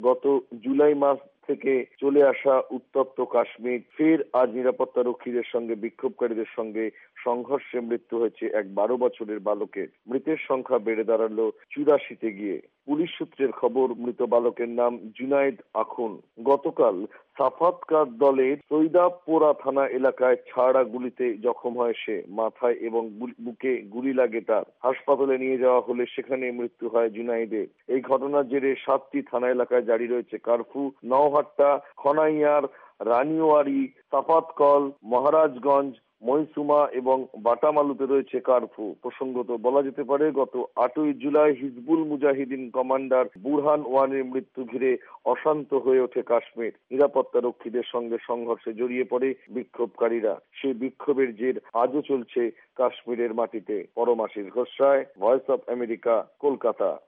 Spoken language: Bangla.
গত জুলাই মাস থেকে চলে আসা উত্তপ্ত কাশ্মীর ফের আজ নিরাপত্তা রক্ষীদের সঙ্গে বিক্ষোভকারীদের সঙ্গে সংঘর্ষে মৃত্যু হয়েছে এক 12 বছরের বালকের। মৃতের সংখ্যা বেড়ে দাঁড়ালো 84-তে গিয়ে। পুলিশ সূত্রের খবর, মৃত বালকের নাম জুনায়েদ আখুন। গতকাল সাফাতকার দলের সৈদাবপোরা থানা এলাকায় ছাড়া গুলিতে জখম হয় সে। মাথায় এবং বুকে গুলি লাগে তার। হাসপাতালে নিয়ে যাওয়া হলে সেখানে মৃত্যু হয় জুনায়েদের। এই ঘটনার জেরে 7টি থানা এলাকায় জারি রয়েছে কারফিউ। নওহাট্টা, খনাইয়ার, রানিওয়ারি, সাফাতকল, মহারাজগঞ্জ, মইসুমা এবং বাটামালুতে রয়েছে কারফিউ। প্রসঙ্গত বলা যেতে পারে, গত 8ই জুলাই হিজবুল মুজাহিদিন কমান্ডার বুরহান ওয়ানির মৃত্যু ঘিরে অশান্ত হয়ে ওঠে কাশ্মীর। নিরাপত্তা রক্ষীদের সঙ্গে সংঘর্ষে জড়িয়ে পড়ে বিক্ষোভকারীরা। সেই বিক্ষোভের জের আজও চলছে কাশ্মীরের মাটিতে। Paramashis Ghosh Roy, voice of America, Kolkata.